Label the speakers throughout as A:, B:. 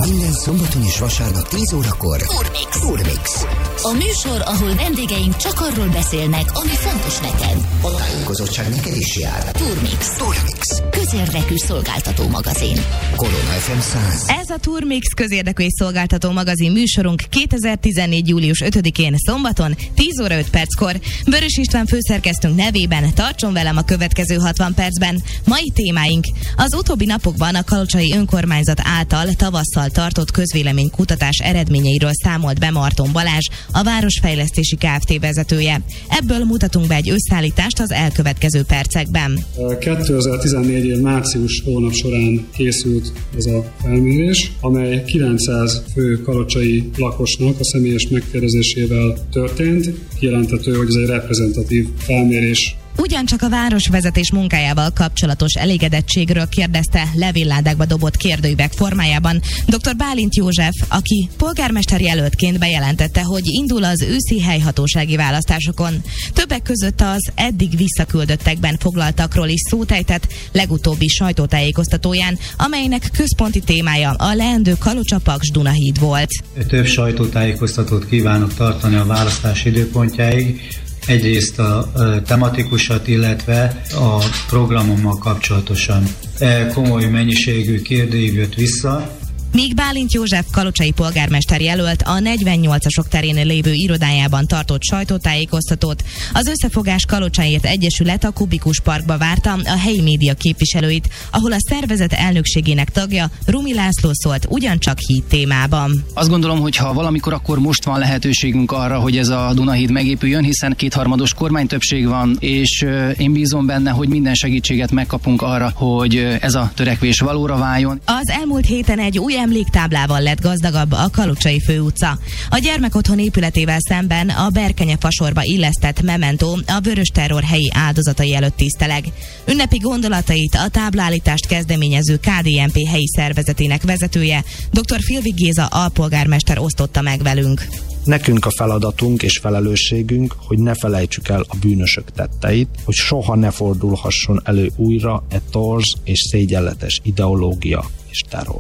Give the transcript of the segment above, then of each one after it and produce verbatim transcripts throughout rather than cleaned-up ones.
A: Minden szombaton és vasárnap tíz órakor Turmix. Turmix.
B: A műsor, ahol vendégeink csak arról beszélnek, ami fontos neked.
A: A tájékozottság neked is jár.
B: Turmix.
A: Turmix.
B: Közérdekű szolgáltató magazin.
A: Korona ef em száz.
C: Ez a Turmix közérdekű és szolgáltató magazin műsorunk kétezer-tizennégy. július ötödikén szombaton tíz óra öt perckor. Börös István főszerkesztőnk nevében tartson velem a következő hatvan percben. Mai témáink: az utóbbi napokban a kalocsai önkormányzat által tavasszal tartott közvéleménykutatás eredményeiről számolt be Marton Balázs, a Városfejlesztési Kft. Vezetője. Ebből mutatunk be egy összeállítást az elkövetkező percekben.
D: kétezer-tizennégy év március hónap során készült ez a felmérés, amely kilencszáz fő kalocsai lakosnak a személyes megkérdezésével történt. Kijelentető, hogy ez egy reprezentatív felmérés.
C: Ugyancsak a városvezetés munkájával kapcsolatos elégedettségről kérdezte levélládákba dobott kérdőívek formájában dr. Bálint József, aki polgármester jelöltként bejelentette, hogy indul az őszi helyhatósági választásokon. Többek között az eddig visszaküldöttekben foglaltakról is szót ejtett legutóbbi sajtótájékoztatóján, amelynek központi témája a leendő Kalocsa-Paks Dunahíd volt.
E: Több sajtótájékoztatót kívánok tartani a választás időpontjáig. Egyrészt a tematikusat, illetve a programommal kapcsolatosan. Komoly mennyiségű kérdőív jött vissza.
C: Míg Bálint József kalocsai polgármester jelölt a negyvennyolcasok terén lévő irodájában tartott sajtótájékoztatót, az Összefogás Kalocsáért Egyesület a Kubikus Parkba várta a helyi média képviselőit, ahol a szervezet elnökségének tagja Rumi László szólt ugyancsak híd témában.
F: Azt gondolom, hogy ha valamikor, akkor most van lehetőségünk arra, hogy ez a Dunahíd megépüljön, hiszen kétharmados kormánytöbbség van, és én bízom benne, hogy minden segítséget megkapunk arra, hogy ez a törekvés valóra váljon.
C: Az elmúlt héten egy új emléktáblával lett gazdagabb a Kalocsai főutca. A gyermekotthon épületével szemben a Berkenye fasorba illesztett mementó a vörös terror helyi áldozatai előtt tiszteleg. Ünnepi gondolatait a táblállítást kezdeményező ká dé en pé helyi szervezetének vezetője, dr. Filvig Géza alpolgármester osztotta meg velünk.
G: Nekünk a feladatunk és felelősségünk, hogy ne felejtsük el a bűnösök tetteit, hogy soha ne fordulhasson elő újra e torz és szégyenletes ideológia és terror.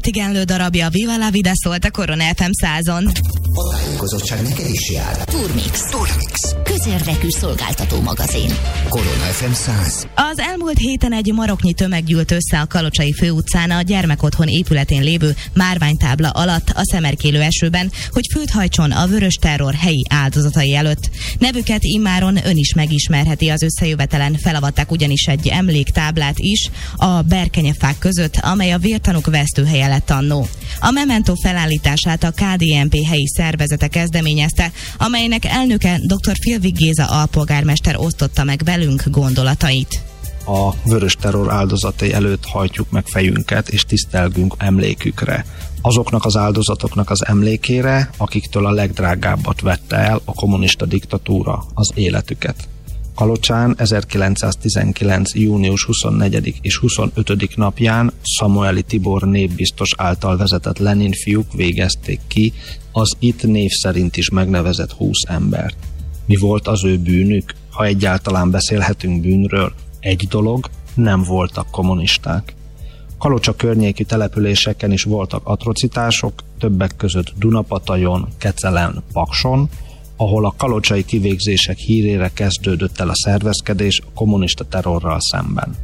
C: Életigenlő darabja Viva la Vida szólt a Korona ef em százon.
A: A tájékozottság neked is jár.
B: Turmix.
A: Turmix.
B: Közérdekű szolgáltató magazin.
A: Korona ef em száz.
C: Az elmúlt héten egy maroknyi tömeg gyűlt össze a Kalocsai főutcán a gyermekotthon épületén lévő márványtábla alatt a szemerkélő esőben, hogy főt hajtson a vörös terror helyi áldozatai előtt. Nevüket immáron ön is megismerheti az összejövetelen, felavatták ugyanis egy emléktáblát is a berkenyefák között, amely a vértanúk vesztőhelye lett annó. A memento felállítását a ká dé en pé helyi szervezete kezdeményezte, amelynek elnöke dr. Filvig Géza alpolgármester osztotta meg velünk gondolatait.
G: A vörös terror áldozatai előtt hajtjuk meg fejünket és tisztelgünk emlékükre. Azoknak az áldozatoknak az emlékére, akiktől a legdrágábbat vette el a kommunista diktatúra, az életüket. Kalocsán ezerkilencszáztizenkilenc. június huszonnegyedik és huszonötödik napján Szamueli Tibor névbiztos által vezetett Lenin fiúk végezték ki az itt név szerint is megnevezett húsz embert. Mi volt az ő bűnük? Ha egyáltalán beszélhetünk bűnről, egy dolog, nem voltak kommunisták. Kalocsa környéki településeken is voltak atrocitások, többek között Dunapatajon, Kecelen, Pakson, ahol a kalocsai kivégzések hírére kezdődött el a szervezkedés a kommunista terrorral szemben.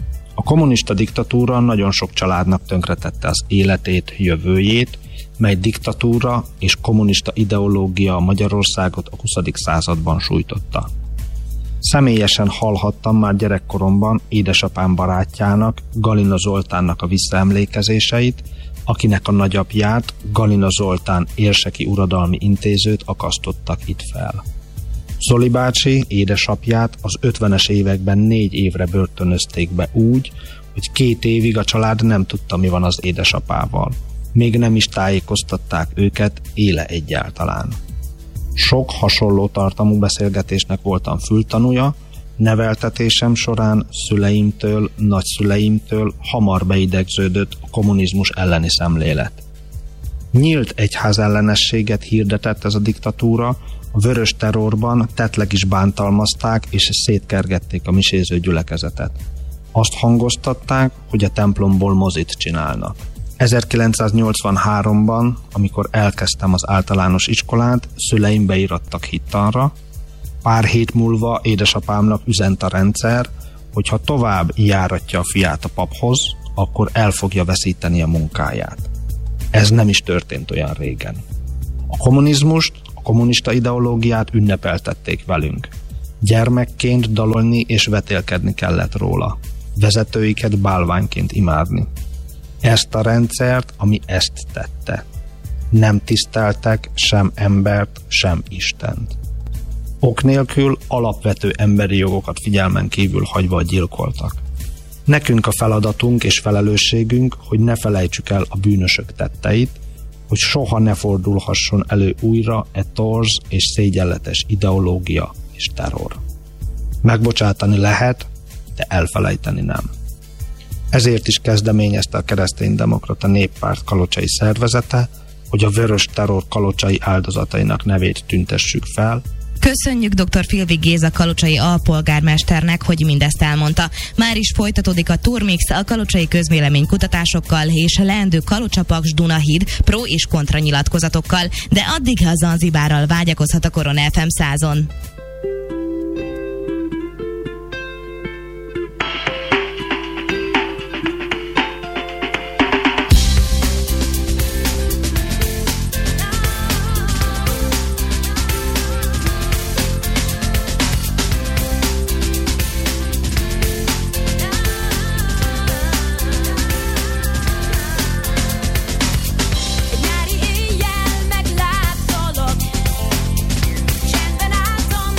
G: A kommunista diktatúra nagyon sok családnak tönkretette az életét, jövőjét, mely diktatúra és kommunista ideológia Magyarországot a huszadik században sújtotta. Személyesen hallhattam már gyerekkoromban édesapám barátjának, Galina Zoltánnak a visszaemlékezéseit, akinek a nagyapját, Galina Zoltán érseki uradalmi intézőt akasztottak itt fel. Zoli bácsi édesapját az ötvenes években négy évre börtönözték be úgy, hogy két évig a család nem tudta, mi van az édesapával. Még nem is tájékoztatták őket, éle egyáltalán. Sok hasonló tartalmú beszélgetésnek voltam fültanúja, neveltetésem során szüleimtől, nagyszüleimtől hamar beidegződött a kommunizmus elleni szemlélet. Nyílt egyházellenességet hirdetett ez a diktatúra, a vörös terrorban tettleg is bántalmazták és szétkergették a miséző gyülekezetet. Azt hangoztatták, hogy a templomból mozit csinálnak. ezerkilencszáznyolcvanháromban, amikor elkezdtem az általános iskolát, szüleim beirattak hittanra. Pár hét múlva édesapámnak üzent a rendszer, hogy ha tovább járatja a fiát a paphoz, akkor el fogja veszíteni a munkáját. Ez nem is történt olyan régen. A kommunizmust, a kommunista ideológiát ünnepeltették velünk. Gyermekként dalolni és vetélkedni kellett róla. Vezetőiket bálványként imádni. Ezt a rendszert, ami ezt tette. Nem tiszteltek sem embert, sem Istent. Ok nélkül alapvető emberi jogokat figyelmen kívül hagyva gyilkoltak. Nekünk a feladatunk és felelősségünk, hogy ne felejtsük el a bűnösök tetteit, hogy soha ne fordulhasson elő újra e torz és szégyenletes ideológia és terror. Megbocsátani lehet, de elfelejteni nem. Ezért is kezdeményezte a Kereszténydemokrata Néppárt kalocsai szervezete, hogy a vörös terror kalocsai áldozatainak nevét tüntessük fel.
C: Köszönjük dr. Filvig Géza kalocsai alpolgármesternek, hogy mindezt elmondta. Már is folytatódik a Turmix a kalocsai közvéleménykutatásokkal és leendő Kalocsapaks Dunahíd pro és kontra nyilatkozatokkal, de addig a Zanzibárral vágyakozhat a Korona ef em százon.
H: Nyári éjjel megláttalak, csendben álltam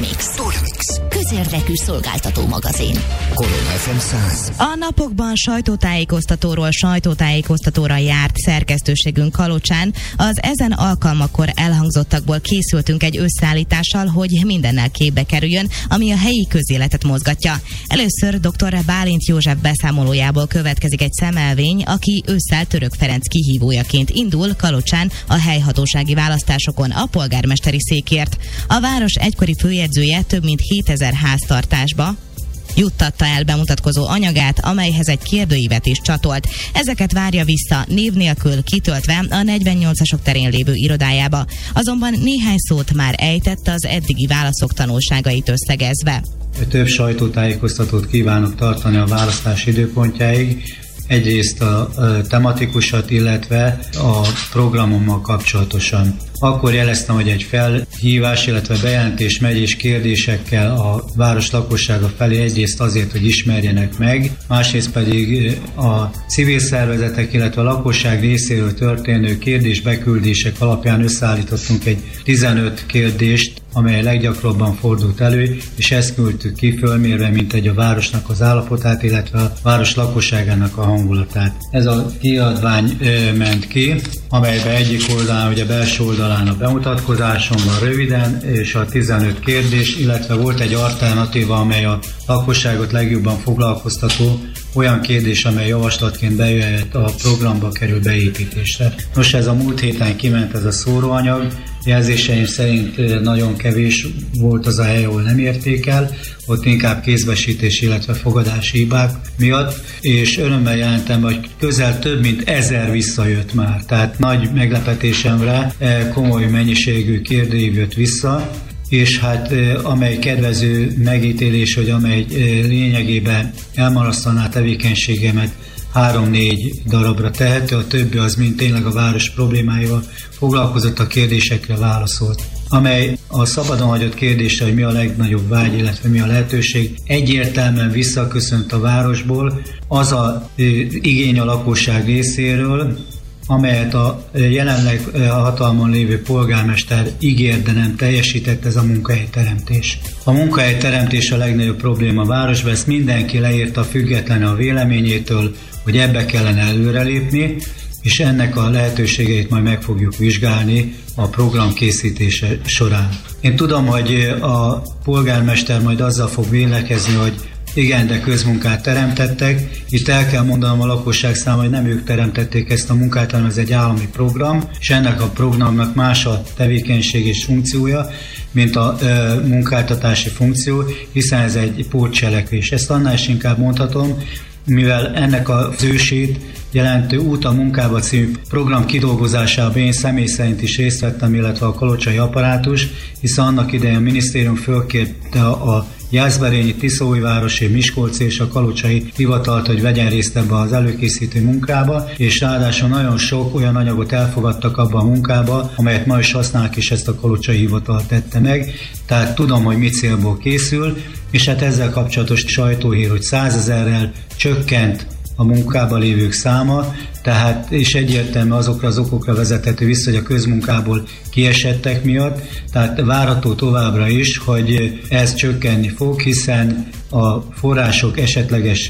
B: Turmix. Turmix. Közérdekű szolgáltató magazin.
A: Korona ef em száz.
C: A napokban sajtótájékoztatóról sajtótájékoztatóra járt szerkesztőségünk Kalocsán. Az ezen alkalmakkor elhangzottakból készültünk egy összeállítással, hogy mindennel képbe kerüljön, ami a helyi közéletet mozgatja. Először dr. Bálint József beszámolójából következik egy szemelvény, aki ősszel Török Ferenc kihívójaként indul Kalocsán a helyhatósági választásokon a polgármesteri székért. A város egykori főjegyzője több mint hétezer háztartásba juttatta el bemutatkozó anyagát, amelyhez egy kérdőívet is csatolt. Ezeket várja vissza név nélkül kitöltve a negyvennyolcasok terén lévő irodájába. Azonban néhány szót már ejtett az eddigi válaszok tanulságait összegezve.
E: Több sajtótájékoztatót kívánok tartani a választás időpontjáig. Egyrészt a tematikusat, illetve a programommal kapcsolatosan. Akkor jeleztem, hogy egy felhívás, illetve bejelentés megy és kérdésekkel a város lakossága felé, egyrészt azért, hogy ismerjenek meg, másrészt pedig a civil szervezetek, illetve a lakosság részéről történő kérdésbeküldések alapján összeállítottunk egy tizenöt kérdést, amely leggyakrabban fordult elő, és ezt küldtük ki fölmérve, mint egy a városnak az állapotát, illetve a város lakosságának a hangulatát. Ez a kiadvány ö, ment ki, amelyben egyik oldalán, ugye belső oldalán a bemutatkozáson van röviden, és a tizenöt kérdés, illetve volt egy alternatíva, amely a lakosságot legjobban foglalkoztató olyan kérdés, amely javaslatként bejöhet a programba kerül beépítésre. Nos, ez a múlt héten kiment ez a szóróanyag, jelzéseim szerint nagyon kevés volt az a hely, ahol nem érték el, ott inkább kézbesítés, illetve fogadási hibák miatt, és örömmel jelentem, hogy közel több mint ezer visszajött már, tehát nagy meglepetésemre komoly mennyiségű kérdőív jött vissza, és hát amely kedvező megítélés, hogy amely lényegében elmarasztaná tevékenységemet három-négy darabra tehető, a többi az mind tényleg a város problémáival foglalkozott, a kérdésekre válaszolt. Amely a szabadon hagyott kérdésre, hogy mi a legnagyobb vágy, illetve mi a lehetőség, egyértelműen visszaköszönt a városból az a igény a lakosság részéről, amelyet a jelenleg hatalmon lévő polgármester ígért, de nem teljesített, ez a munkahelyteremtés. A munkahelyteremtés a legnagyobb probléma a városban, ezt mindenki leírta független a véleményétől, hogy ebbe kellene előrelépni, és ennek a lehetőségeit majd meg fogjuk vizsgálni a program készítése során. Én tudom, hogy a polgármester majd azzal fog vélekezni, hogy igen, de közmunkát teremtettek. Itt el kell mondanom a lakosság számára, hogy nem ők teremtették ezt a munkát, hanem ez egy állami program, és ennek a programnak más a tevékenység és funkciója, mint a ö, munkáltatási funkció, hiszen ez egy pótcselekvés. Ezt annál is inkább mondhatom, mivel ennek az ősét jelentő Út a munkába című program kidolgozásában én személy szerint is részt vettem, illetve a kalocsai apparátus, hiszen annak idején a minisztérium fölkérte a Jászberényi, Tiszaújvárosi, Miskolci és a kalocsai hivatalt, hogy vegyen részt ebbe az előkészítő munkába, és ráadásul nagyon sok olyan anyagot elfogadtak abba a munkába, amelyet ma is használnak, és ezt a kalocsai hivatal tette meg. Tehát tudom, hogy mi célból készül, és hát ezzel kapcsolatos sajtóhír, hogy százezerrel csökkent a munkában lévők száma, tehát és egyértelmű azokra az okokra vezethető vissza, hogy a közmunkából kiesettek miatt, tehát várható továbbra is, hogy ez csökkenni fog, hiszen a források esetleges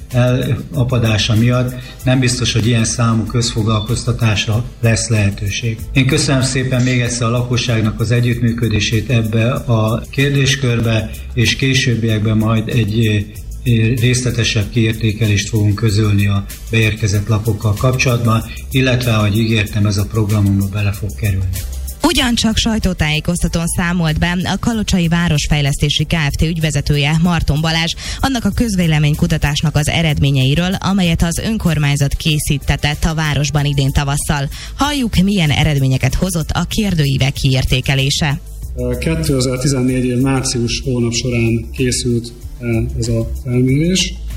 E: elapadása miatt nem biztos, hogy ilyen számú közfoglalkoztatásra lesz lehetőség. Én köszönöm szépen még egyszer a lakosságnak az együttműködését ebbe a kérdéskörbe, és későbbiekben majd egy részletesebb kiértékelést fogunk közölni a beérkezett lapokkal kapcsolatban, illetve, ahogy ígértem, ez a programomba bele fog kerülni.
C: Ugyancsak sajtótájékoztatón számolt be a Kalocsai Városfejlesztési Kft. Ügyvezetője, Marton Balázs, annak a közvéleménykutatásnak az eredményeiről, amelyet az önkormányzat készítetett a városban idén tavasszal. Halljuk, milyen eredményeket hozott a kérdőívek kiértékelése.
D: kétezer-tizennégy év március hónap során készült ez a felmérés,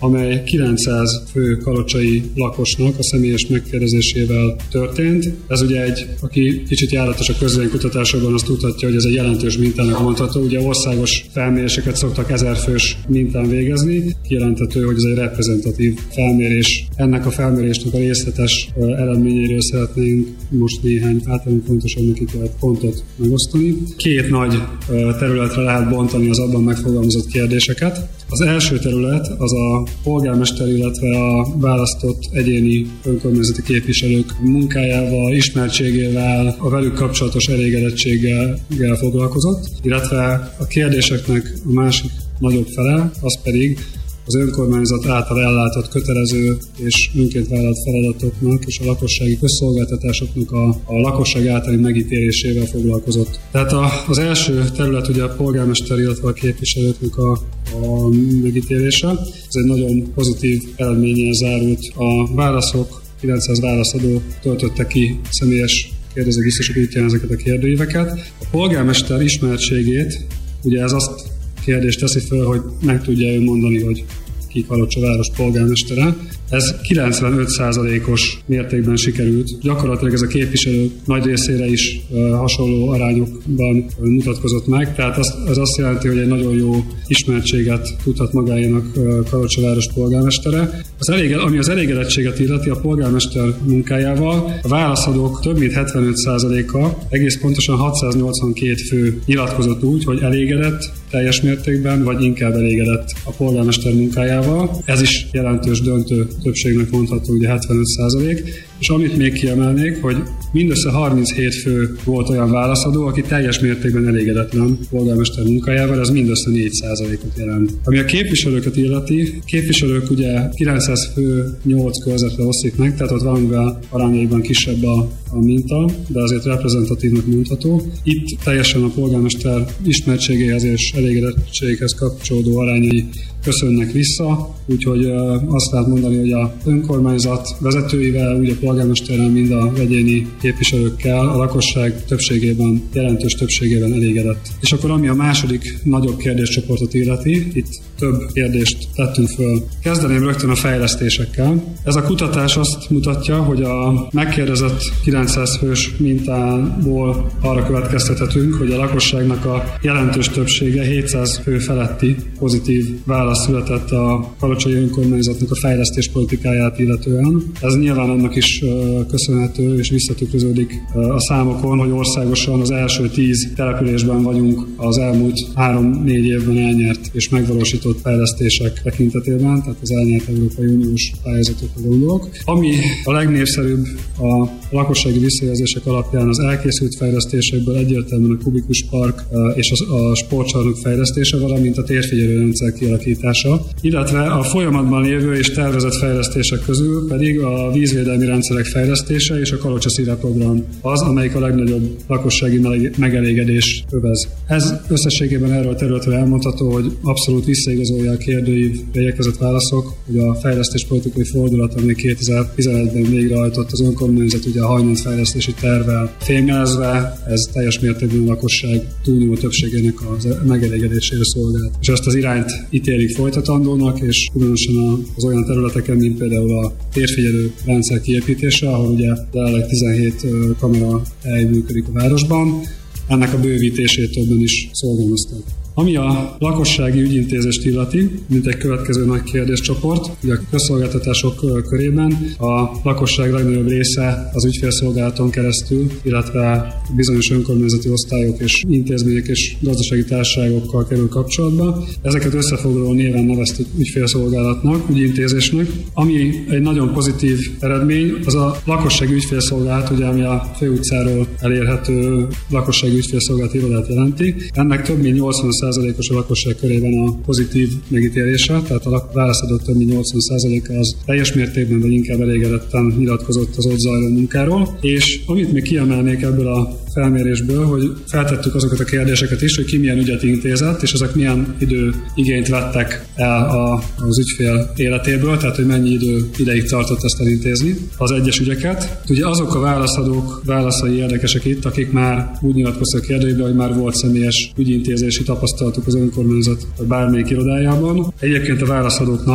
D: amely kilencszáz fő kalocsai lakosnak a személyes megkérdezésével történt. Ez ugye egy, aki kicsit járatos a közvéleménykutatásokban, azt tudhatja, hogy ez egy jelentős mintának mondható. Ugye országos felméréseket szoktak ezerfős mintán végezni, kijelenthető, hogy ez egy reprezentatív felmérés. Ennek a felmérésnek a részletes eredményéről szeretnénk most néhány általában fontosabbnak ítélt pontot megosztani. Két nagy területre lehet bontani az abban megfogalmazott kérdéseket. Az első terület az a polgármester, illetve a választott egyéni önkormányzati képviselők munkájával, ismertségével, a velük kapcsolatos elégedettséggel foglalkozott, illetve a kérdéseknek a másik nagyobb fele, az pedig az önkormányzat által ellátott kötelező és önként vállalt feladatoknak és a lakossági közszolgáltatásoknak a, a lakosság általi megítélésével foglalkozott. Tehát a, az első terület ugye a polgármester, illetve a képviselőknek a, a megítélése. Ez egy nagyon pozitív eredménnyel zárult. A válaszok, kilencszáz válaszadó töltötte ki személyes kérdezők biztosok útján ezeket a kérdőíveket. A polgármester ismertségét, ugye ez azt kérdést teszi föl, hogy meg tudja ő mondani, hogy ki Kalocsa város polgármestere. Ez kilencvenöt százalékos mértékben sikerült. Gyakorlatilag ez a képviselők nagy részére is uh, hasonló arányokban uh, mutatkozott meg, tehát az, az azt jelenti, hogy egy nagyon jó ismertséget tudhat magáénak uh, Kalocsa város polgármestere. Az elége, ami az elégedettséget illeti, a polgármester munkájával a válaszadók több mint hetvenöt százaléka, egész pontosan hatszáznyolcvankét fő nyilatkozott úgy, hogy elégedett teljes mértékben, vagy inkább elégedett a polgármester munkájával. Ez is jelentős döntő többségnek mondható, ugye hetvenöt százalék. És amit még kiemelnék, hogy mindössze harminchét fő volt olyan válaszadó, aki teljes mértékben elégedetlen polgármester munkájával, ez mindössze négy százalékot jelent. Ami a képviselőket illeti, képviselők ugye kilencszáz fő nyolc körzetre osztik meg, tehát ott valamivel arányaiban kisebb a, a minta, de azért reprezentatívnak mondható. Itt teljesen a polgármester ismertségéhez és elégedettséghez kapcsolódó arányai köszönnek vissza, úgyhogy azt lehet mondani, hogy a önkormányzat vezetőivel, úgy a polgármesterrel, mind a egyéni képviselőkkel a lakosság többségében, jelentős többségében elégedett. És akkor ami a második nagyobb kérdéscsoportot illeti, itt több kérdést tettünk föl. Kezdeném rögtön a fejlesztésekkel. Ez a kutatás azt mutatja, hogy a megkérdezett kilencszáz fős mintából arra következtethetünk, hogy a lakosságnak a jelentős többsége hétszáz fő feletti pozitív válasz született a kalocsai önkormányzatnak a fejlesztés politikáját illetően. Ez nyilván annak is köszönhető és visszatükröződik a számokon, hogy országosan az első tíz településben vagyunk az elmúlt három-négy évben elnyert és megvalósított fejlesztések tekintetében, tehát az elnyert Európai Uniós pályázatokra gondolok. Ami a legnépszerűbb a lakossági visszajelzések alapján az elkészült fejlesztésekből egyértelműen a kubikus park és a sportcsarnok fejlesztése, valamint a térfigyelőrendszer kialakítása, illetve a folyamatban lévő és tervezett fejlesztések közül pedig a vízvédelmi rendszerek fejlesztése és a Kalocsa Szíre program az, amelyik a legnagyobb lakossági megelégedés övez. Ez összességében erről a területről elmondható, hogy abszolút visszaigazolja a kérdőívre érkezett válaszok, hogy a fejlesztéspolitikai fordulat, ami kétezer-tizenegyben végrehajtott az önkormányzat, ugye a hajnalt fejlesztési tervvel fémjelezve, ez teljes mértékben a lakosság túlnyomó többségének a megelégedésére szolgált. És ezt az irányt ítélik folytatandónak, és különösen az olyan területeken, mint például a térfigyelő rendszer kiépítése, ahol ugye jelenleg tizenhét kamera hely működik a városban, ennek a bővítését többen is szorgalmazták. Ami a lakossági ügyintézést illeti, mint egy következő nagy kérdéscsoport, ugye a közszolgáltatások körében a lakosság legnagyobb része az ügyfélszolgálaton keresztül, illetve bizonyos önkormányzati osztályok és intézmények és gazdasági társaságokkal kerül kapcsolatba. Ezeket összefoglaló néven neveztük ügyfélszolgálatnak, ügyintézésnek. Ami egy nagyon pozitív eredmény, az a lakossági ügyfélszolgálat, ugye, ami a főutcáról elérhető lakossági ügyfélszolgálat irodát jelenti. Ennek több mint nyolcvan százalékos a lakosság körében a pozitív megítélése, tehát a válaszadók több mint nyolcvan százaléka az teljes mértékben, vagy inkább elégedetten nyilatkozott az ott zajló munkáról. És amit még kiemelnék ebből a felmérésből, hogy feltettük azokat a kérdéseket is, hogy ki milyen ügyet intézett, és ezek milyen idő igényt vettek el a, az ügyfél életéből, tehát hogy mennyi idő ideig tartott ezt elintézni az egyes ügyeket. Ugye azok a válaszadók válaszai érdekesek itt, akik már úgy nyilatkoztak a kérdőjében, hogy már volt személyes ügyintézési tapasztalatuk az önkormányzat vagy bármelyik irodájában. Egyébként a válaszadóknak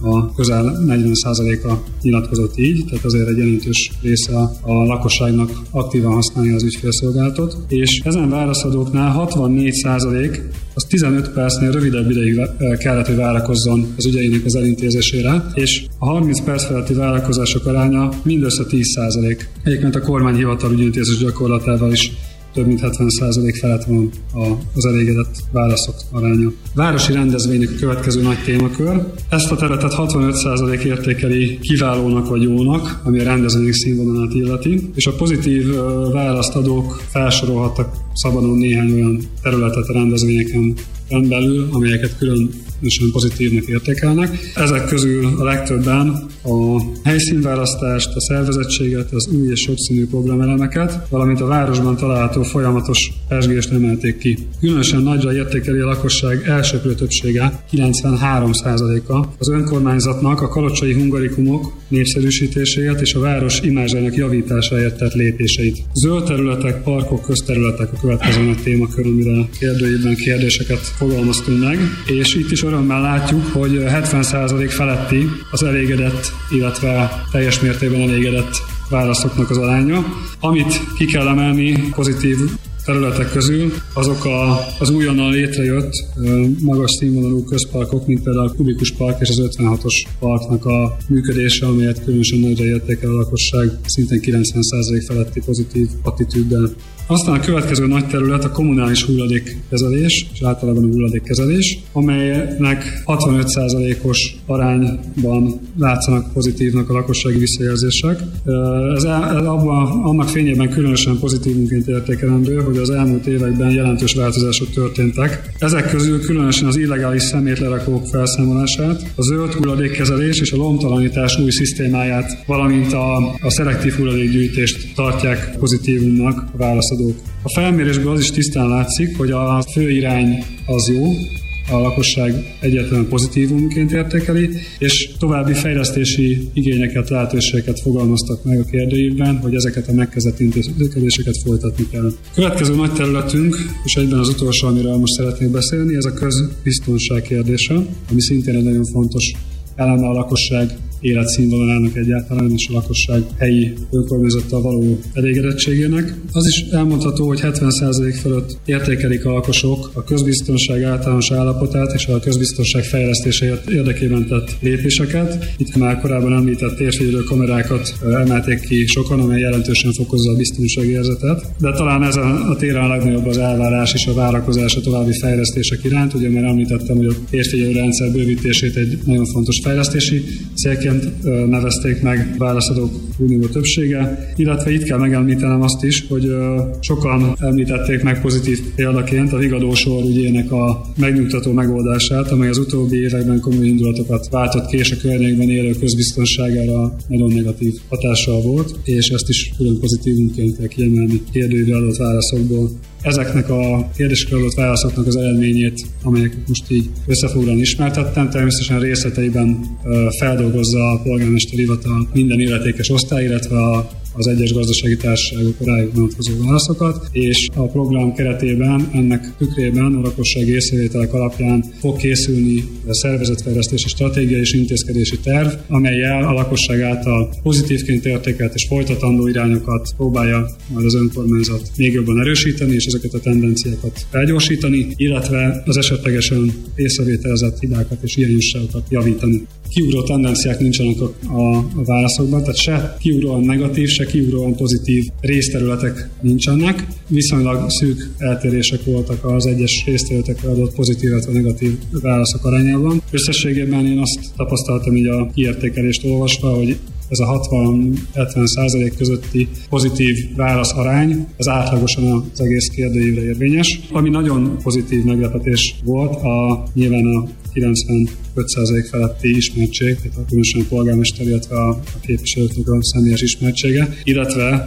D: a közel negyven százaléka nyilatkozott így, tehát azért egy jelentős része a lakosságnak aktívan használja az ügyfélszolgálatot, és ezen válaszadóknál hatvannégy százalék az tizenöt percnél rövidebb ideig kellett, hogy várakozzon az ügyeinek az elintézésére, és a harminc perc feletti várakozások aránya mindössze tíz százalék. Egyébként a kormányhivatal ügyintézés gyakorlatával is több mint hetven százalék felett van az elégedett válaszok aránya. Városi rendezvények a következő nagy témakör. Ezt a területet hatvanöt százalék értékeli kiválónak vagy jónak, ami a rendezvények színvonalát illeti, és a pozitív választ adók felsorolhattak szabadon néhány olyan területet a rendezvényeken belül, amelyeket különösen pozitívnak értékelnek. Ezek közül a legtöbben a helyszínválasztást, a szervezettséget, az új és sokszínű programelemeket, valamint a városban található folyamatos pezsgést emelték ki. Különösen nagyra értékeli a lakosság elsöprő többsége, kilencvenhárom százaléka az önkormányzatnak a kalocsai hungarikumok népszerűsítését és a város imázsának javításáért tett lépéseit. Zöld területek, parkok, közterületek a következő nagy témakör, amire kérdőívben kérdéseket fogalmaztunk meg, és itt is örömmel látjuk, hogy hetven százalék feletti az elégedett, illetve teljes mértékben elégedett válaszoknak az aránya. Amit ki kell emelni pozitív területek közül, azok a, az újonnan létrejött magas színvonalú közparkok, mint például a Kubikus Park és az ötvenhatos parknak a működése, amelyet különösen nagyra értékel a lakosság, szintén kilencven százalék feletti pozitív attitűddel. Aztán a következő nagy terület a kommunális hulladékkezelés, és általában a hulladékkezelés, amelynek hatvanöt százalékos arányban látszanak pozitívnak a lakossági visszajelzések. Ez, ez abban, annak fényében különösen pozitívunként értékelendő, hogy az elmúlt években jelentős változások történtek. Ezek közül különösen az illegális szemétlerakók felszámolását, a zöld hulladékkezelés és a lomtalanítás új szisztémáját, valamint a, a szelektív hulladékgyűjtést tartják pozitívumnak a válaszadók. A felmérésből az is tisztán látszik, hogy a fő irány az jó, a lakosság egyáltalán pozitívumként értékeli, és további fejlesztési igényeket, lehetőségeket fogalmaztak meg a kérdőívben, hogy ezeket a megkezdett intézkedéseket folytatni kell. Következő nagy területünk, és egyben az utolsó, amiről most szeretnék beszélni, ez a közbiztonság kérdése, ami szintén egy nagyon fontos eleme a lakosság életszínvonalának egyáltalán, és a lakosság helyi önkormányzattal való elégedettségének. Az is elmondható, hogy hetven százalék fölött értékelik a lakosok a közbiztonság általános állapotát és a közbiztonság fejlesztése érdekében tett lépéseket. Itt már korábban említett térfigyelő kamerákat emelték ki sokan, amely jelentősen fokozza a biztonságérzetet. De talán ezen a téren a legnagyobb az elvárás és a várakozás a további fejlesztések iránt. Ugye már említettem, hogy a térfigyelő rendszer bővítését egy nagyon fontos fejlesztési célként nevezték meg válaszadók úgymond többsége, illetve itt kell megemlítenem azt is, hogy sokan említették meg pozitív példaként a Vigadó-sor ügyének a megnyugtató megoldását, amely az utóbbi években komoly indulatokat váltott ki, és a környékben élő közbiztonságára nagyon negatív hatással volt, és ezt is külön pozitívunként kell kiemelni kérdőívre adott válaszokból. Ezeknek a kérdésekre adott válaszoknak az eredményét, amelyeket most így összefoglalóan ismertettem, természetesen részleteiben feldolgozza a polgármesteri hivatal minden illetékes osztály, illetve a az egyes gazdasági társaságok rájuk vonatkozó válaszokat, és a program keretében, ennek tükrében a lakossági észrevételek alapján fog készülni a szervezetfejlesztési stratégia és intézkedési terv, amellyel a lakosság által pozitívként értékelt és folytatandó irányokat próbálja majd az önkormányzat még jobban erősíteni, és ezeket a tendenciákat felgyorsítani, illetve az esetlegesen észrevételezett hibákat és hiányosságokat javítani. Kiugró tendenciák nincsenek a, a, a válaszokban, tehát se kiugróan negatív, se kiugróan pozitív részterületek nincsenek. Viszonylag szűk eltérések voltak az egyes részterületekre adott pozitív, illetve negatív válaszok arányában. Összességében én azt tapasztaltam így a kiértékelést olvasva, hogy ez a hatvan-hetven százalék közötti pozitív válasz arány, az átlagosan az egész kérdőívre érvényes. Ami nagyon pozitív meglepetés volt, a nyilván a kilencvenöt százalék feletti ismertség, tehát a különösen polgármester, illetve a képviselőknek a személyes ismertsége, illetve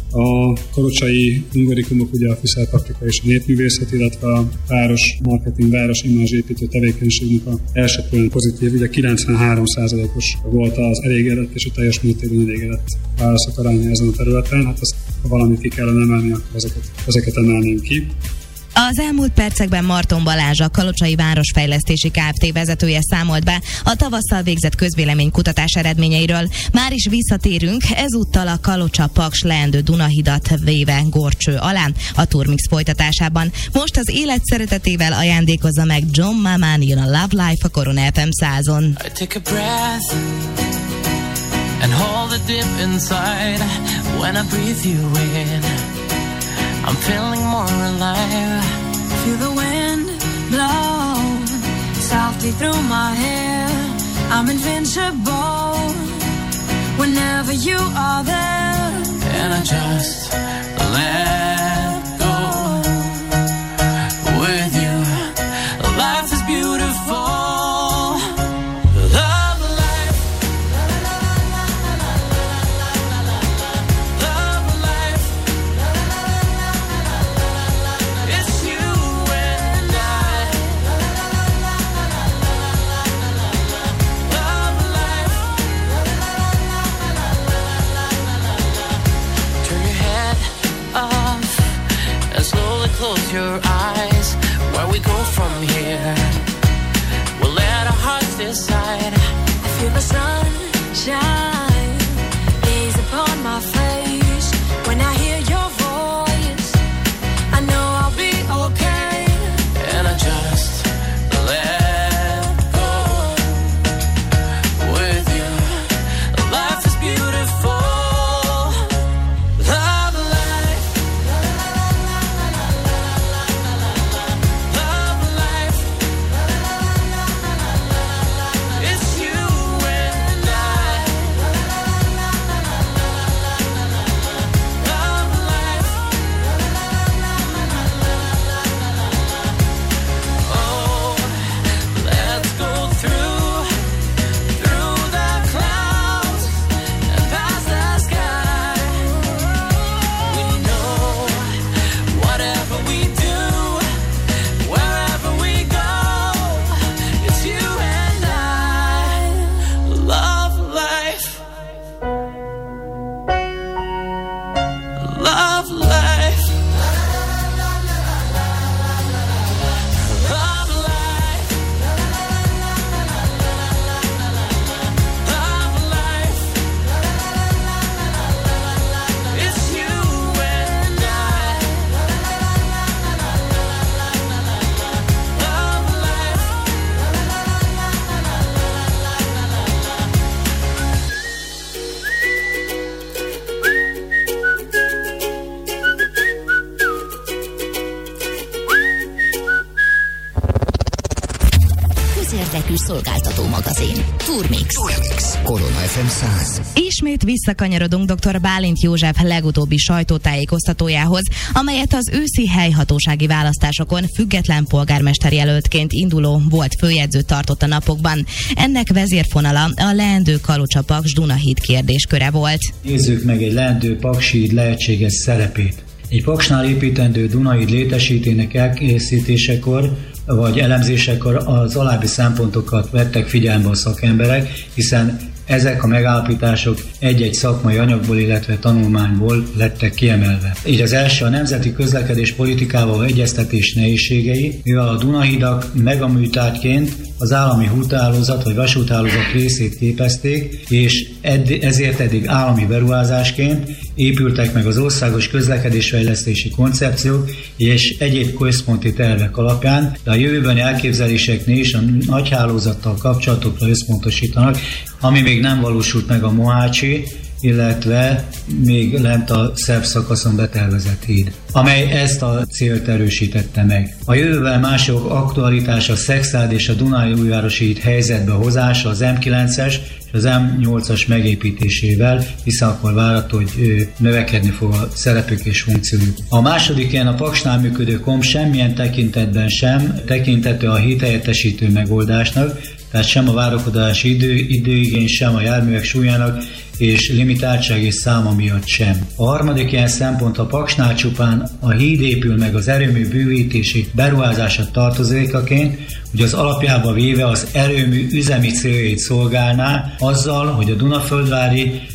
D: a kalocsai hungarikumok, ugye a fűszerpaprika és a népművészet, illetve a város marketing, város imázsépítő tevékenységnek a elsőprően pozitív, ugye kilencvenhárom százalékos volt az elégedett és a teljes mértékben elégedett válaszok aránya ezen a területen, hát ezt ha valamit ki kellene emelni, akkor ezeket, ezeket emelném ki.
C: Az elmúlt percekben Marton Balázs, a Kalocsai Városfejlesztési Kft. Vezetője számolt be a tavasszal végzett közvéleménykutatás eredményeiről. Már is visszatérünk, ezúttal a Kalocsa-Paks leendő Dunahidat véve górcső alá a Turmix folytatásában. Most az élet szeretetével ajándékozza meg John Maman, jön a Love Life a Korona ef em százon.
H: And hold it deep inside when I breathe you in. I'm feeling more alive.
I: Feel the wind blow softly through my hair. I'm invincible whenever you are there.
H: And I just let go with you. Life is beautiful. Close your eyes, where we go from here. We'll let our hearts decide.
I: I feel the sun shine, gaze upon my face. When I hear your voice, I know I'll be okay.
H: And I just let go with you. Life is beautiful.
B: Szolgáltató magazin. Turmix.
A: Turmix. Korona ef em száz.
C: Ismét visszakanyarodunk dr. Bálint József legutóbbi sajtótájékoztatójához, amelyet az őszi helyhatósági választásokon független polgármester jelöltként induló volt főjegyző tartott a napokban. Ennek vezérfonala a leendő Kalocsa-Paks Dunahíd kérdésköre volt.
E: Nézzük meg egy leendő Paksi-híd lehetséges szerepét. Egy Paksnál építendő Dunahíd létesítének elkészítésekor vagy elemzésekor az alábbi szempontokat vettek figyelembe a szakemberek, hiszen ezek a megállapítások egy-egy szakmai anyagból, illetve tanulmányból lettek kiemelve. Így az első a nemzeti közlekedés politikával egyeztetés nehézségei, mivel a Dunahidak megaműtárgyként az állami úthálózat vagy vasúthálózat részét képezték, és edd- ezért eddig állami beruházásként épültek meg az országos közlekedésfejlesztési koncepciók és egyéb központi tervek alapján, de a jövőbeni elképzeléseknél is a nagy hálózattal kapcsolatokra összpontosítanak, ami még nem valósult meg a Mohácsi, illetve még lent a szerb szakaszon betervezett híd, amely ezt a célt erősítette meg. A jövőben mások aktualitása a Szexárd és a Dunáj-Újvárosi híd helyzetbe hozása az em kilences és az em nyolcas megépítésével, hiszen akkor várható, hogy növekedni fog a szerepük és funkciójuk. A második ilyen a Paksnál működő kom semmilyen tekintetben sem tekintető a hídhelyettesítő megoldásnak, tehát sem a várakozási idő, időigény, sem a járművek súlyának és limitáltság és száma miatt sem. A harmadik ilyen szempont a Paksnál csupán a híd épül meg az erőmű bővítési beruházása tartozékaként, hogy az alapjába véve az erőmű üzemi céljait szolgálná azzal, hogy a Dunaföldvári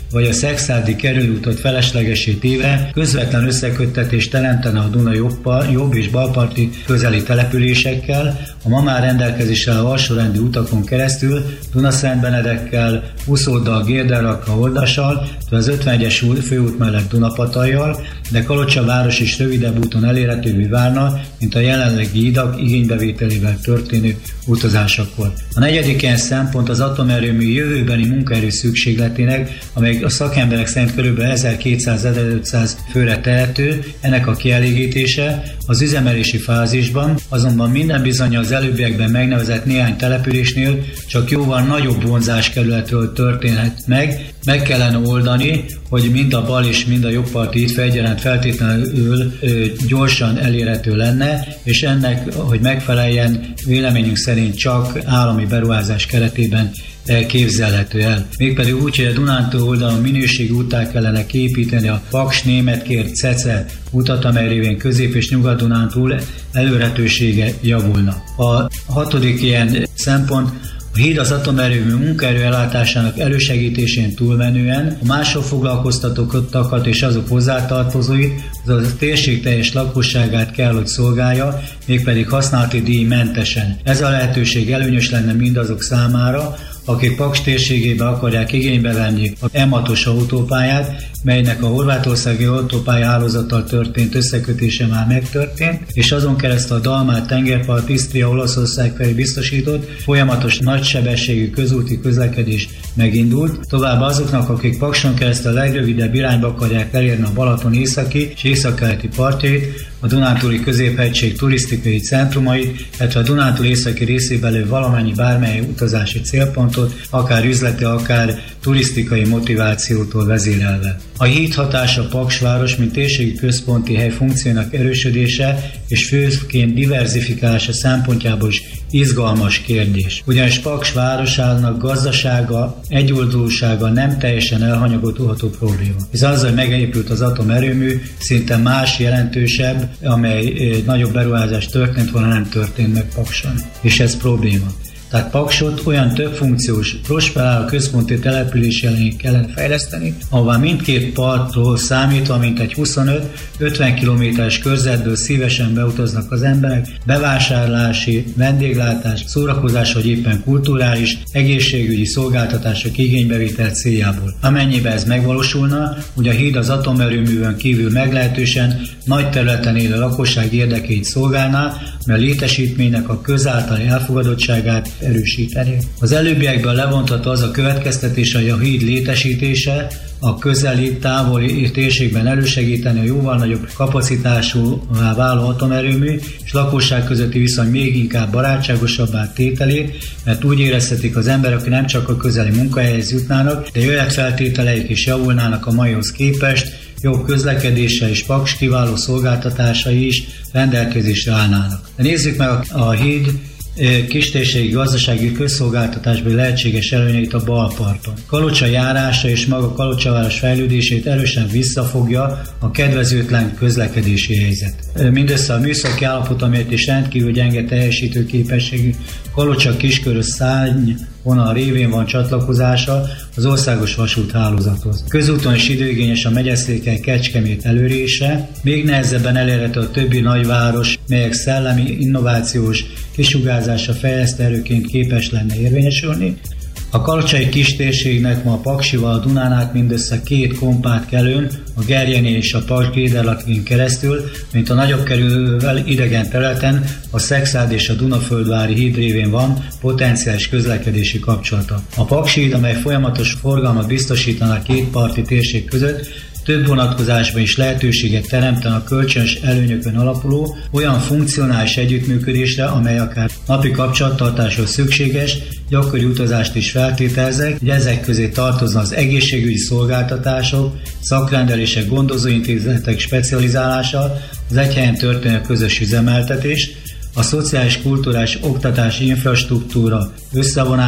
E: vagy a Szekszárdi kerülőutat feleslegesé téve közvetlen összeköttetést teremtene a Duna jobb, jobb és balparti közeli településekkel, a ma már rendelkezésre a alsórendi utakon keresztül, Dunaszentbenedekkel, Uszóddal, Gérderrakka, Oldassal, az ötvenegyes főút mellett Dunapatajjal, de Kalocsa város is rövidebb úton elérhetővé válna, mint a jelenlegi hidak igénybevételével történő utazásakor. A negyedik ilyen szempont az atomerőmű jövőbeni munkaerő szükségletének, amely a szakemberek szerint kb. ezerkétszáz-ezerötszáz főre tehető, ennek a kielégítése az üzemelési fázisban, azonban minden bizonnyal az előbbiekben megnevezett néhány településnél csak jóval nagyobb vonzáskerületről történhet meg, meg kellene oldani, hogy mind a bal és mind a jobb parti itt egyaránt feltétlenül ö, gyorsan elérhető lenne, és ennek, hogy megfeleljen, véleményünk szerint csak állami beruházás keretében képzelhető el. Mégpedig úgy, hogy a Dunántúl oldalon minőségi úttá kellene képíteni a Paks-Németkért Cece utat, amely révén Közép- és Nyugat-Dunántúl elérhetősége javulna. A hatodik ilyen szempont a híd az atomerőmű munkaerő ellátásának elősegítésén túlmenően a máshol foglalkoztatottakat és azok hozzátartozóit, azaz a térség teljes lakosságát kell, hogy szolgálja, mégpedig használati díj mentesen. Ez a lehetőség előnyös lenne mindazok számára, akik Paks térségébe akarják igénybe venni a em hatos autópályát, melynek a horvátországi autópálya hálózattal történt összekötése már megtörtént, és azon keresztül a Dalmát tengerpart Isztria Olaszország felé biztosított folyamatos nagysebességű közúti közlekedés megindult. Továbbá azoknak, akik Pakson keresztül a legrövidebb irányba akarják elérni a Balaton északi és északkeleti partjait, a Dunántúli középhegység turisztikai centrumait, illetve a Dunántúl északi részében lévő valamennyi bármely utazási célpontot, akár üzleti, akár turisztikai motivációtól vezérelve. A híd hatása Paks város, mint térségi központi hely funkciónak erősödése és főként diverzifikálása szempontjából is izgalmas kérdés. Ugyanis Paks városának gazdasága, egyoldalúsága nem teljesen elhanyagolható probléma. Ez azzal, hogy megépült az atomerőmű, szinte más jelentősebb, amely nagyobb beruházás történt volna, nem történt meg Pakson. És ez probléma. Tehát Paksot olyan többfunkciós, prosperáló központi település elején kellene fejleszteni, ahová mindkét partról számítva, mint egy huszonöt-ötven kilométeres körzetből szívesen beutaznak az emberek, bevásárlási, vendéglátás, szórakozás vagy éppen kulturális, egészségügyi szolgáltatások igénybevétel céljából. Amennyiben ez megvalósulna, ugye a híd az atomerőművön kívül meglehetősen nagy területen élő lakosság érdekeit szolgálná, mert a létesítménynek a közáltali elfogadottságát erősíteni. Az előbbiekből levontható az a következtetés, hogy a híd létesítése a közeli, távoli térségben elősegíteni a jóval nagyobb kapacitásúvá váló atomerőmű és lakosság közötti viszony még inkább barátságosabbá tételét, mert úgy érezhetik az emberek, hogy nem csak a közeli munkahelyhez jutnának, de életfeltételeik is javulnának a maihoz képest, jobb közlekedése és Paks kiváló szolgáltatásai is rendelkezésre állnának. De nézzük meg a, a híd kistérségi gazdasági közszolgáltatásból lehetséges előnyeit a balparton. Kalocsa járása és maga Kalocsa város fejlődését erősen visszafogja a kedvezőtlen közlekedési helyzet. Mindössze a műszaki állapot, amelyet is rendkívül gyenge teljesítő képességű Kalocsa Kiskörös szárny vonal révén van csatlakozása az országos vasúthálózathoz. Közúton is időigényes a Megyeszékhely Kecskemét elérése, még nehezebben elérhető a többi nagyváros, melyek szellemi, innovációs kisugárzása fejlesztő erőként képes lenne érvényesülni. A kalocsai kistérségnek ma a Paksival a Dunán át mindössze két kompát kelőn, a Gerjené és a Paks-Géderlakin keresztül, mint a nagyobb kerülővel idegen területen a Szekszárd és a Dunaföldvári híd révén van potenciális közlekedési kapcsolata. A Paksi híd, amely folyamatos forgalmat biztosítana a két parti térség között, több vonatkozásban is lehetőséget teremten a kölcsönös előnyökön alapuló olyan funkcionális együttműködésre, amely akár napi kapcsolattartáshoz szükséges, gyakori utazást is feltételezek, hogy ezek közé tartozna az egészségügyi szolgáltatások, szakrendelések, gondozóintézetek specializálása, az egy helyen történő közös üzemeltetés, a szociális, kulturális, oktatási infrastruktúra összevonása,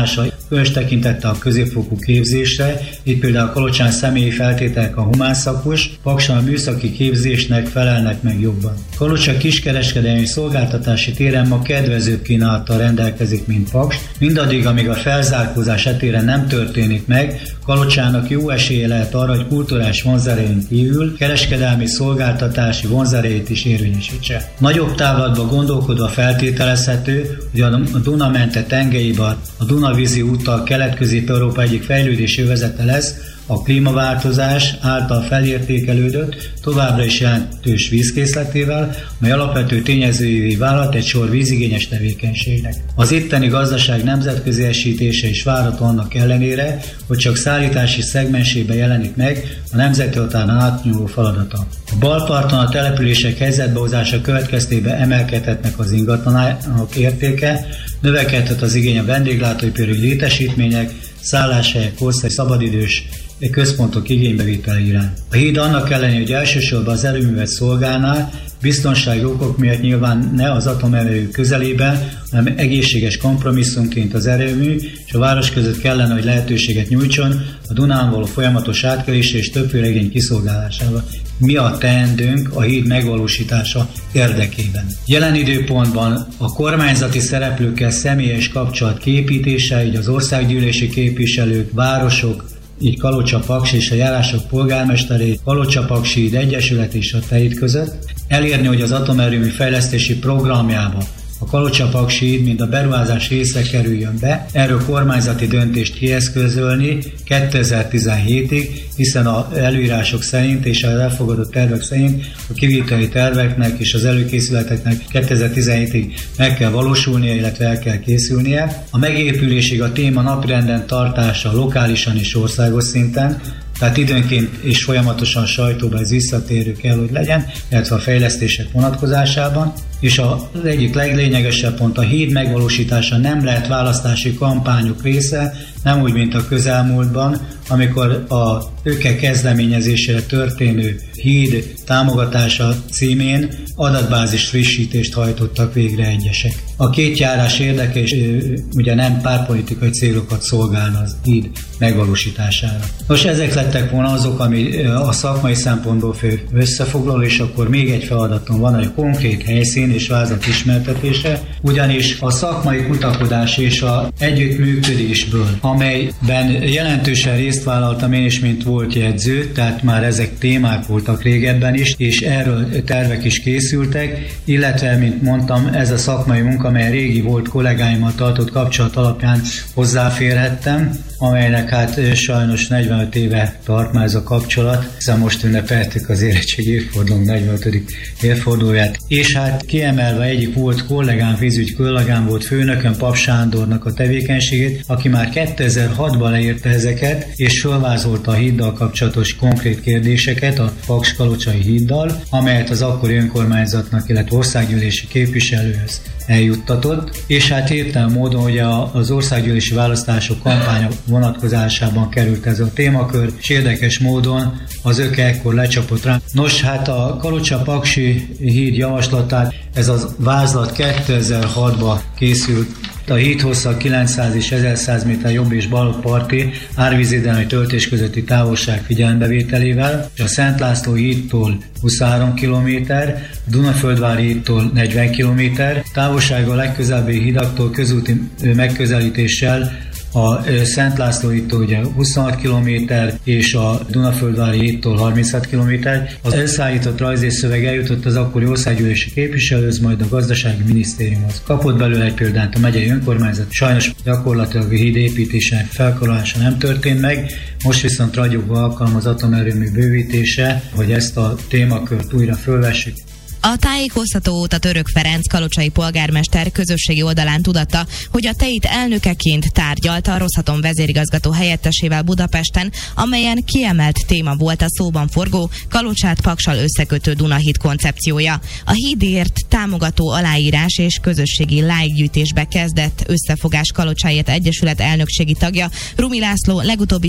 E: különös tekintettel a középfokú képzésre. Itt például a Kalocsán személyi feltételek a humán szakos, Pakson a műszaki képzésnek felelnek meg jobban. Kalocsa kiskereskedelmi szolgáltatási téren ma kedvezőbb kínálattal rendelkezik, mint Paks. Mindaddig, amíg a felzárkózás etéren nem történik meg, Kalocsának jó esélye lehet arra, hogy kulturális vonzerején kívül kereskedelmi szolgáltatási vonzerejét is érvényesítse. Nagyobb távlatban gondolkodva feltételezhető, hogy a Duna-mente tengelyben a Dunavízi úttal Kelet-Közép-Európa egyik fejlődési övezete lesz, a klímaváltozás által felértékelődött, továbbra is jelentős vízkészletével, mely alapvető tényezőjévé vált egy sor vízigényes tevékenységnek. Az itteni gazdaság nemzetközi esítése is várható annak ellenére, hogy csak szállítási szegmensében jelenik meg a nemzeti határon átnyúló feladata. A balparton a települések helyzetbehozása következtében emelkedhetnek az ingatlanok értéke, növekedhet az igény a vendéglátóipari létesítmények, szálláshelyek, korszerű szabadidős központok igénybevétele iránt. A híd annak ellenére, hogy elsősorban az erőművet szolgálná, biztonsági okok miatt nyilván ne az atomerőmű közelében, hanem egészséges kompromisszumként az erőmű és a város között kellene, hogy lehetőséget nyújtson a Dunán való folyamatos átkelésre és többféle igény kiszolgálására. Mi a teendőnk a híd megvalósítása érdekében? Jelen időpontban a kormányzati szereplőkkel személyes kapcsolat kiépítése, így az országgyűlési képviselők, városok, így Kalocsa-Paks és a járások polgármesterei, Kalocsa-Paksi Híd Egyesület és a TEIT között, elérni, hogy az atomerőmű fejlesztési programjába a Kalocsa-Paksi Híd, mint a beruházás része kerüljön be, erről kormányzati döntést kieszközölni kétezer-tizenhétig, hiszen az előírások szerint és az elfogadott tervek szerint a kiviteli terveknek és az előkészületeknek kétezer-tizenhétig meg kell valósulnia, illetve el kell készülnie. A megépülésig a téma napirenden tartása lokálisan és országos szinten, tehát időnként és folyamatosan sajtóban ez visszatérő kell, hogy legyen, illetve a fejlesztések vonatkozásában. És az egyik leglényegesebb pont, a híd megvalósítása nem lehet választási kampányok része, nem úgy, mint a közelmúltban, amikor a tőke kezdeményezésére történő híd támogatása címén adatbázis frissítést hajtottak végre egyesek. A két járás érdeke és ugye nem pártpolitikai célokat szolgálna az híd megvalósítására. Most ezek lettek volna azok, ami a szakmai szempontból fő összefoglaló, és akkor még egy feladatom van, egy konkrét helyszín és vázlat ismertetése, ugyanis a szakmai kutakodás és a együttműködésből, amelyben jelentősen részt vállaltam én is, mint volt jegyző, tehát már ezek témák voltak régebben is, és erről tervek is készültek, illetve, mint mondtam, ez a szakmai munka, amely régi volt kollégáimmal tartott kapcsolat alapján hozzáférhettem, amelynek hát sajnos negyvenöt éve tart már ez a kapcsolat, hiszen most ünnepeltük az érettségi évfordulónk negyvenötödik évfordulóját. És hát kiemelve egyik volt kollégám, vízügy kollégám volt főnökön, Pap Sándornak a tevékenységét, aki már kétezer-hatban leírta ezeket, és fölvázolta a híddal kapcsolatos konkrét kérdéseket, a Paks-Kalocsai híddal, amelyet az akkori önkormányzatnak, illetve országgyűlési képviselőhöz eljuttatott, és hát hirtelen módon, hogy az országgyűlési választások kampánya vonatkozásában került ez a témakör, és érdekes módon az öke ekkor lecsapott rá. Nos, hát a Kalocsa-Paksi híd javaslatát, ez a vázlat kétezer-hatban készült. A híd hossza kilencszáz és ezerszáz méter jobb és bal parti árvízvédelmi töltés közötti távolság figyelembevételével, és a Szent László hídtól huszonhárom kilométer, a Dunaföldvári hídtól negyven kilométer, távolsága a legközelebbi hidaktól közúti megközelítéssel a Szent László hídtól ugye huszonhat kilométer, és a Dunaföldvári hídtól harminchat kilométer. Az elszállított rajzészszöveg eljutott az akkori országgyűlési képviselőhöz, majd a gazdasági minisztériumhoz. Kapott belőle egy példányt a megyei önkormányzat, sajnos gyakorlatilag a híd építésének felkarolása nem történt meg, most viszont ragyogva alkalom az atomerőmű bővítése, hogy ezt a témakört újra fölvessük.
C: A tájékoztató óta Török Ferenc kalocsai polgármester közösségi oldalán tudatta, hogy a TEIT elnökeként tárgyalta a Rosszatom vezérigazgató helyettesével Budapesten, amelyen kiemelt téma volt a szóban forgó Kalocsát Paksal összekötő Dunahíd koncepciója. A hídért támogató aláírás és közösségi lájkgyűjtésbe kezdett Összefogás Kalocsáért Egyesület elnökségi tagja Rumi László legutóbbi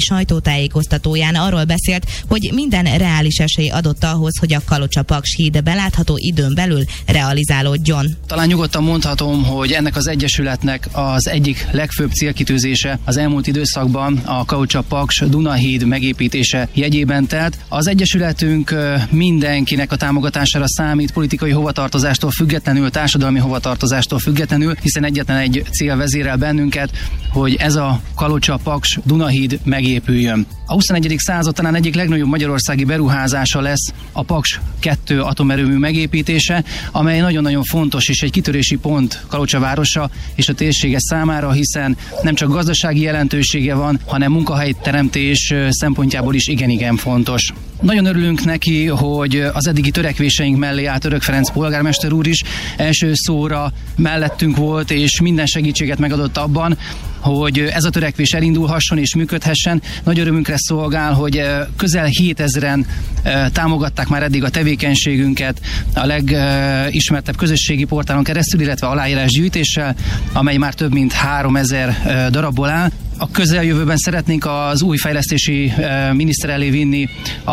C: sajtótájékoztatóján arról beszélt, hogy minden reális esély adott ahhoz, hogy a Kalocsa-Paks híd belátható időn belül realizálódjon.
F: Talán nyugodtan mondhatom, hogy ennek az egyesületnek az egyik legfőbb célkitűzése az elmúlt időszakban a Kalocsa-Paks Dunahíd megépítése jegyében telt. Az egyesületünk mindenkinek a támogatására számít, politikai hovatartozástól függetlenül, társadalmi hovatartozástól függetlenül, hiszen egyetlen egy cél vezérel bennünket, hogy ez a Kalocsa-Paks Dunahíd megépüljön. A huszonegyedik század talán egyik legnagyobb magyarországi beruházása lesz a Paks kettő atomerőmű megépítése, amely nagyon-nagyon fontos és egy kitörési pont Kalocsa városa és a térsége számára, hiszen nem csak gazdasági jelentősége van, hanem munkahelyteremtés szempontjából is igen-igen fontos. Nagyon örülünk neki, hogy az eddigi törekvéseink mellé állt Örök Ferenc polgármester úr is, első szóra mellettünk volt, és minden segítséget megadott abban, hogy ez a törekvés elindulhasson és működhessen. Nagy örömünkre szolgál, hogy közel hétezren támogatták már eddig a tevékenységünket a legismertebb közösségi portálon keresztül, illetve aláírásgyűjtéssel, amely már több mint háromezer darabból áll. A közeljövőben szeretnénk az új fejlesztési miniszter elé vinni a,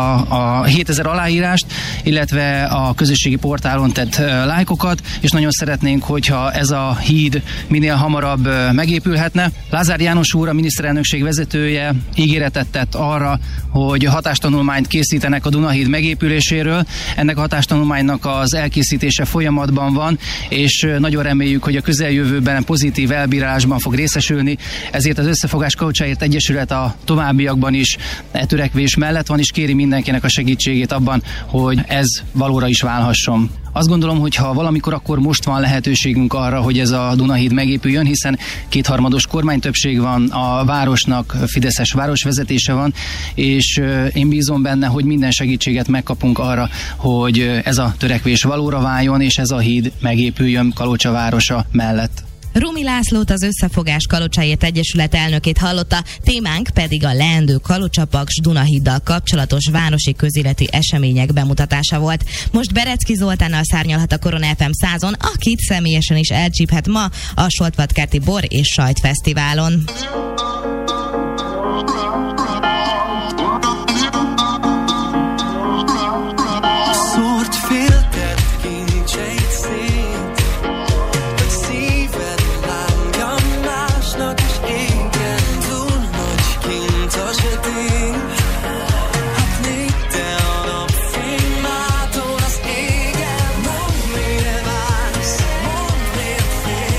F: a hétezer aláírást, illetve a közösségi portálon tett lájkokat, és nagyon szeretnénk, hogyha ez a híd minél hamarabb megépülhetne. Lázár János úr, a miniszterelnökség vezetője ígéretet tett arra, hogy hatástanulmányt készítenek a Dunahíd megépüléséről. Ennek a hatástanulmánynak az elkészítése folyamatban van, és nagyon reméljük, hogy a közeljövőben pozitív elbírálásban fog részesülni, ezért az Összefogás Kalocsáért Egyesület a továbbiakban is e törekvés mellett van, és kéri mindenkinek a segítségét abban, hogy ez valóra is válhasson. Azt gondolom, hogy ha valamikor, akkor most van lehetőségünk arra, hogy ez a Dunahíd megépüljön, hiszen kétharmados kormánytöbbség van, a városnak fideszes városvezetése van, és én bízom benne, hogy minden segítséget megkapunk arra, hogy ez a törekvés valóra váljon, és ez a híd megépüljön Kalocsa városa mellett.
C: Rumi Lászlót, az Összefogás Kalocsáért Egyesület elnökét hallotta, témánk pedig a leendő Kalocsa-Paks Dunahíddal kapcsolatos városi közéleti események bemutatása volt. Most Berecki Zoltánnal szárnyalhat a Korona ef em százon, akit személyesen is elcsíphet ma a Soltvatkerti Bor és Sajtfesztiválon.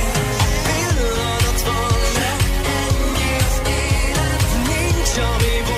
I: Show me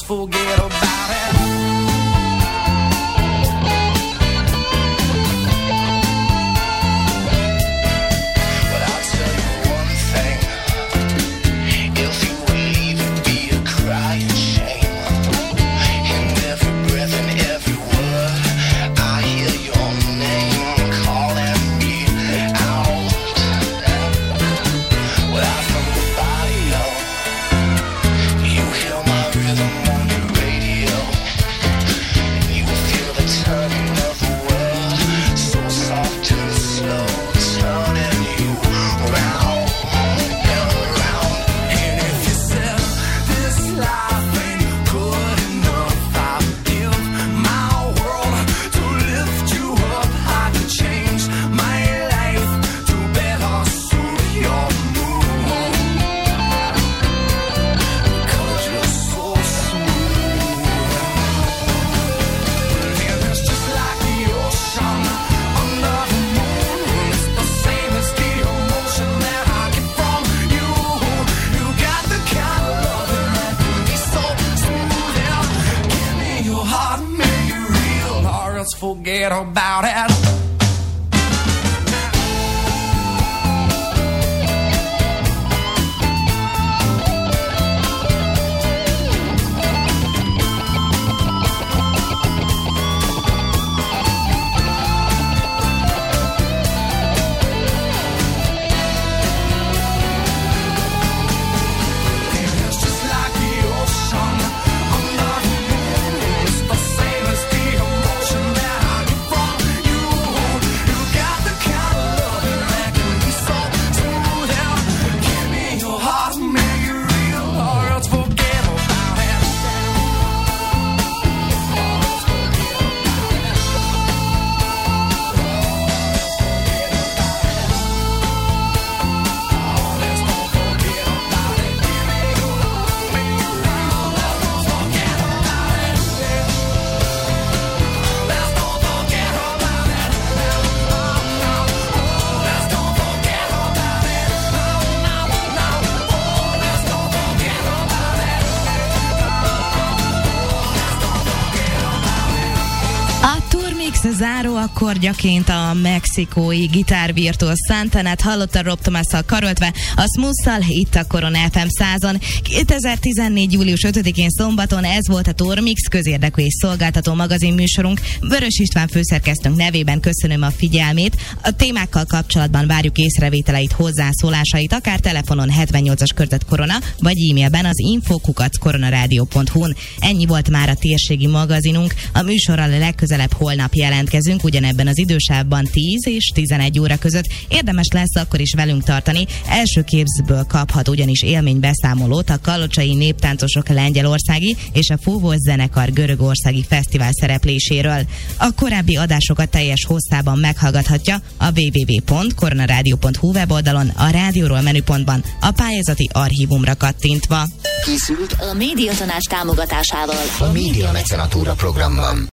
H: forget about it. Forget about it.
C: Záró akkordjaként a mexikói gitárvirtuóz Santanát hallotta Rob Thomasszal karöltve, a Smooth-szal itt a Korona ef em százon. kétezer-tizennégy. július ötödikén szombaton ez volt a Turmix közérdekű és szolgáltató magazin műsorunk. Vörös István főszerkesztőnk nevében köszönöm a figyelmét. A témákkal kapcsolatban várjuk észrevételeit, hozzászólásait, akár telefonon hetvennyolcas körzet korona, vagy e-mailben az info kukac koronarádió pont hu-n. Ennyi volt már a térségi magazinunk. A műsorral legközelebb holnap jelentkezünk, ugyanebben az idősávban tíz és tizenegy óra között. Érdemes lesz akkor is velünk tartani. Első képzből kaphat ugyanis élménybeszámolót a kalocsai néptáncosok lengyelországi és a Fúvós zenekar görögországi fesztivál szerepléséről. A korábbi adásokat teljes hosszában meghallgathatja a double-u double-u double-u pont koronarádió pont hu weboldalon, a rádióról menüpontban, a pályázati archívumra kattintva.
B: Készült a Médiatanács támogatásával
A: a Média Mecenatúra programban.